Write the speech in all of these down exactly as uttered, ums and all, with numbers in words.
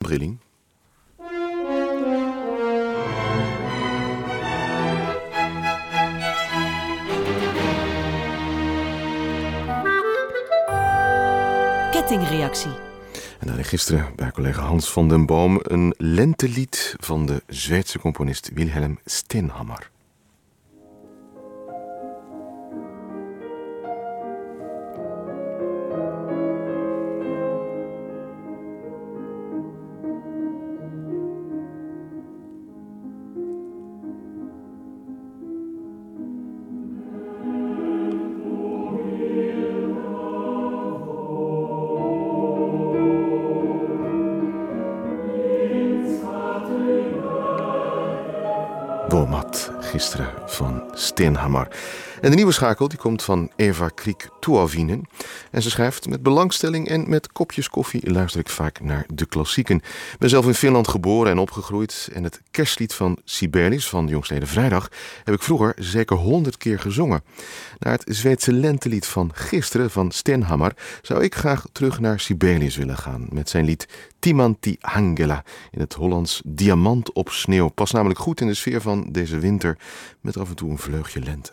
trilling. Kettingreactie. En dan gisteren bij collega Hans van den Boom een lentelied van de Zweedse componist Wilhelm Stenhammar. Womat, gisteren van Stenhammar. En de nieuwe schakel die komt van Eva Kriek Tuovinen. En ze schrijft: met belangstelling en met kopjes koffie luister ik vaak naar de klassieken. Ik ben zelf in Finland geboren en opgegroeid. En het kerstlied van Sibelius van Jongstleden Vrijdag heb ik vroeger zeker honderd keer gezongen. Naar het Zweedse lentelied van gisteren van Stenhammar zou ik graag terug naar Sibelius willen gaan. Met zijn lied Timantti Hangela, in het Hollands Diamant op sneeuw. Past namelijk goed in de sfeer van deze winter met af en toe een vleugje lente.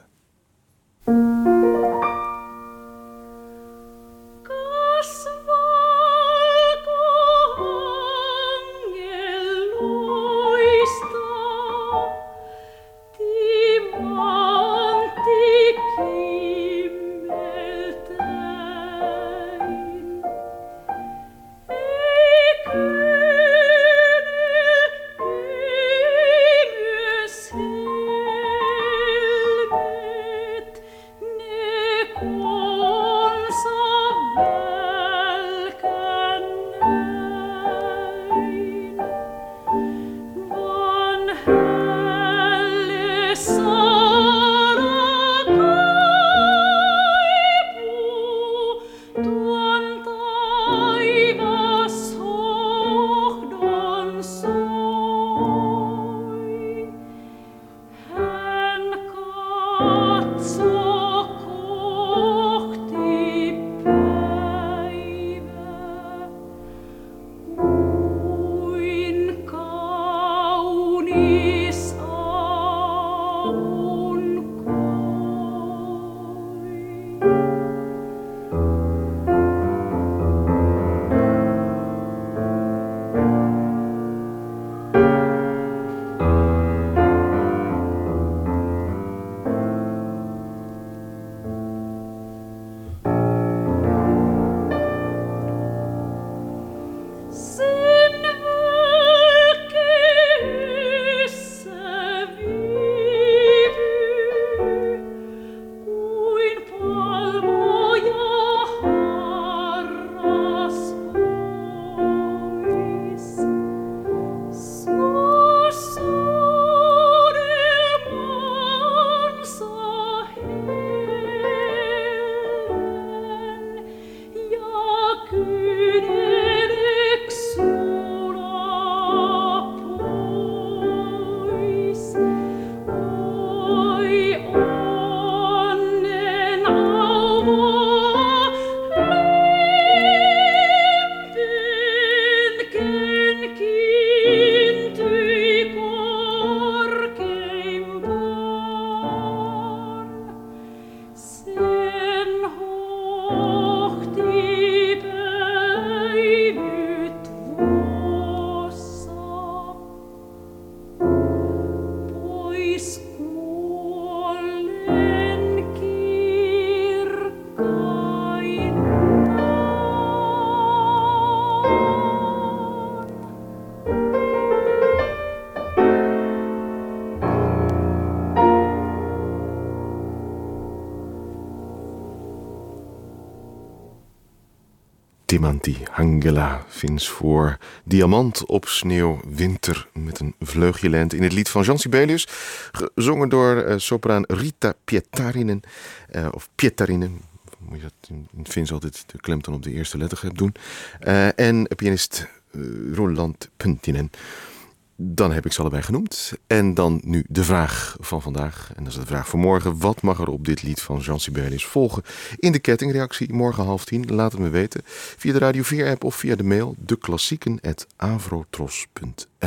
Timantti Hangela, Fins voor Diamant op sneeuw, winter met een vleugje lente. In het lied van Jean Sibelius, gezongen door uh, sopraan Rita Pietarinen, uh, of Pietarinen. Moet je dat in het Fins altijd de klemtoon op de eerste letter doen. Uh, en pianist uh, Roland Puntinen. Dan heb ik ze allebei genoemd. En dan nu de vraag van vandaag. En dat is de vraag voor morgen. Wat mag er op dit lied van Jean Sibelius volgen? In de kettingreactie morgen half tien. Laat het me weten. Via de Radio vier app of via de mail. de klassieken apenstaartje avrotros punt n l